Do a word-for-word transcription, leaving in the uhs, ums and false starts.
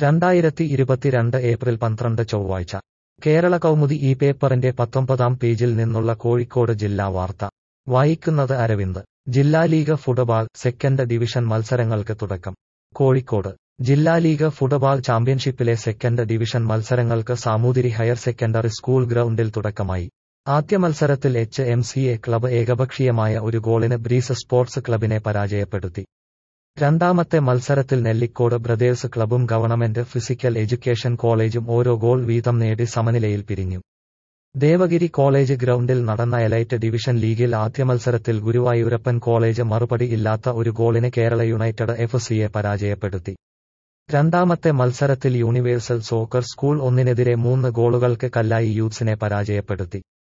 രണ്ടായിരത്തി ഇരുപത്തിരണ്ട് ഏപ്രിൽ പന്ത്രണ്ട് ചൊവ്വാഴ്ച കേരള കൗമുദി ഈ പേപ്പറിന്റെ പത്തൊമ്പതാം പേജിൽ നിന്നുള്ള കോഴിക്കോട് ജില്ലാ വാർത്ത വായിക്കുന്നത് അരവിന്ദ്. ജില്ലാ ലീഗ് ഫുട്ബോൾ സെക്കൻഡ് ഡിവിഷൻ മത്സരങ്ങൾക്ക് തുടക്കം. കോഴിക്കോട് ജില്ലാ ലീഗ് ഫുട്ബോൾ ചാമ്പ്യൻഷിപ്പിലെ സെക്കൻഡ് ഡിവിഷൻ മത്സരങ്ങൾക്ക് സാമൂതിരി ഹയർ സെക്കൻഡറി സ്കൂൾ ഗ്രൗണ്ടിൽ തുടക്കമായി. ആദ്യ മത്സരത്തിൽ H M C A club ഏകപക്ഷീയമായ ഒരു ഗോളിന് ബ്രീസ് സ്പോർട്സ് ക്ലബിനെ പരാജയപ്പെടുത്തി. രണ്ടാമത്തെ മത്സരത്തിൽ നെല്ലിക്കോട് ബ്രദേഴ്സ് ക്ലബും ഗവൺമെന്റ് ഫിസിക്കൽ എഡ്യൂക്കേഷൻ കോളേജും ഓരോ ഗോൾ വീതം നേടി സമനിലയിൽ പിരിഞ്ഞു. ദേവഗിരി കോളേജ് ഗ്രൗണ്ടിൽ നടന്ന എലൈറ്റ് ഡിവിഷൻ ലീഗിൽ ആദ്യ മത്സരത്തിൽ ഗുരുവായൂരപ്പൻ കോളേജ് മറുപടി ഇല്ലാത്ത ഒരു ഗോളിന് കേരള യുണൈറ്റഡ് എഫ് സിയെ പരാജയപ്പെടുത്തി. രണ്ടാമത്തെ മത്സരത്തിൽ യൂണിവേഴ്സൽ സോക്കർ സ്കൂൾ ഒന്നിനെതിരെ മൂന്ന് ഗോളുകൾക്ക് കല്ലായി യൂത്ത്സിനെ പരാജയപ്പെടുത്തി.